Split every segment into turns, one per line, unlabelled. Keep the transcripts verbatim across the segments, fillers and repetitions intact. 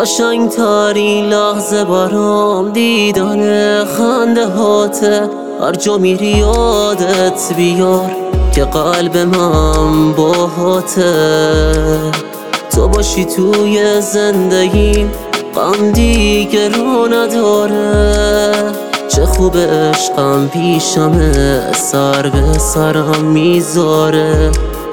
قشنگترین لحظه برام دیدن خنده هاته. هر جا میری یادت بیار که قلب من باهاته. تو باشی توی زندگیم غم دیگه رو نداره. چه خوب عشقم پیشمه سر به سرم میذاره.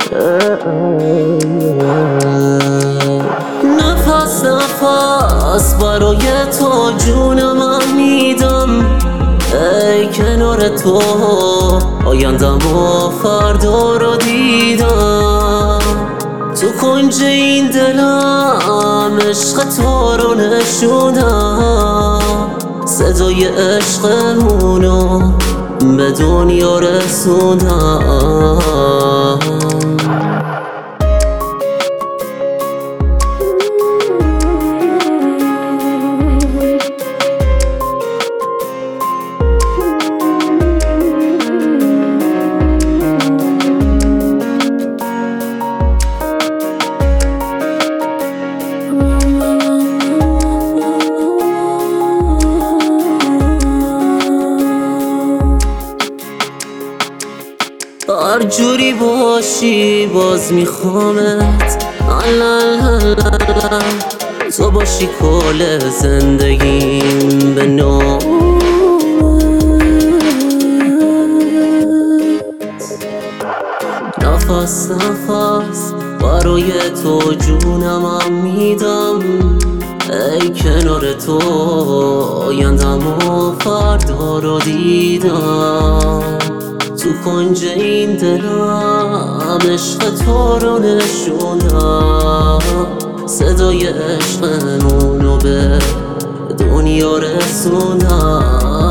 نفس نفس برای تو جون من میدم. ای کنار تو آیندم و فردا رو دیدم. تو کنج این دلم عشق تو رو نشوندم. صدای عشقمونو به دنیا رسوندم. هر جوری باشی باز میخوامت. تو باشی کل زندگیم به نامت. نفس نفس برای تو جونم هم میدم. ای کنار تو آیندم و فردا رو دیدم. تو کنج این دلم عشق تو رو نشوندم. صدای عشقمونو به دنیا رسوندم.